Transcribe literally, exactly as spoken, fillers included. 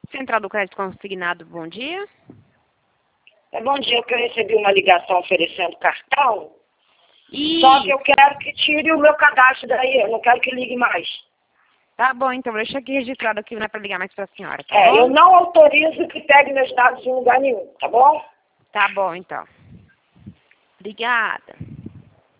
Central do Crédito Consignado, bom dia. É, bom dia, que eu recebi uma ligação oferecendo cartão, E... só que eu quero que tire o meu cadastro daí, eu não quero que ligue mais. Tá bom, então, deixa aqui registrado aqui, não é para ligar mais para a senhora, tá É, bom? eu não autorizo que pegue meus dados em lugar nenhum, tá bom? Tá bom, então. Obrigada.